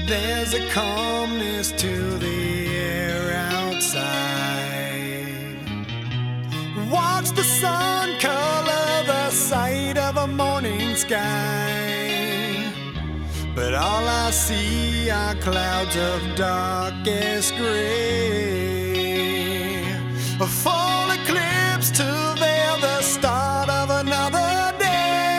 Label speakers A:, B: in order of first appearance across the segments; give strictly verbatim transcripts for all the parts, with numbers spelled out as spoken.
A: There's a calmness to the air outside. Watch the sun color the sight of a morning sky, but all I see are clouds of darkest gray. A full eclipse to veil the start of another day.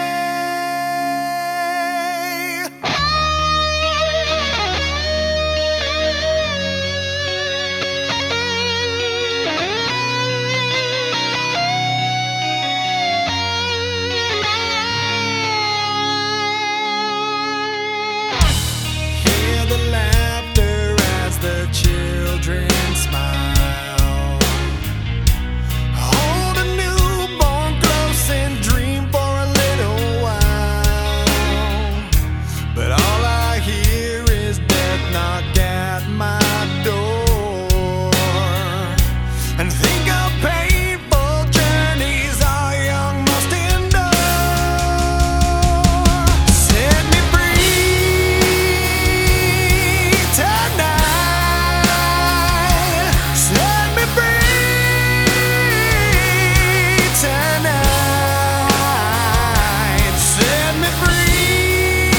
A: Hear the laughter as the children smile. Hold a newborn close and dream for a little while, but all I hear is death knock at my door. And think of painful journeys our young must endure. Set me free tonight. Set me free tonight. Set me free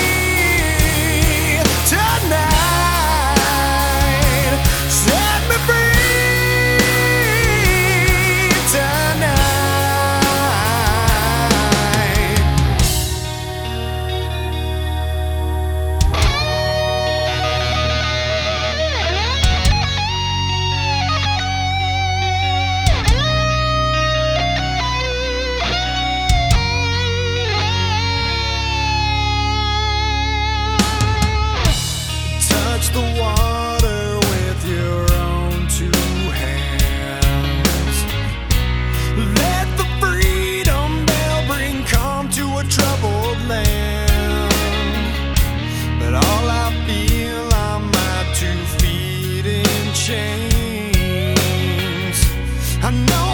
A: tonight. Set me free tonight. Touch the water with your own two hands. Let the freedom bell bring calm to a troubled land. But all I feel are my two feet in chains. I know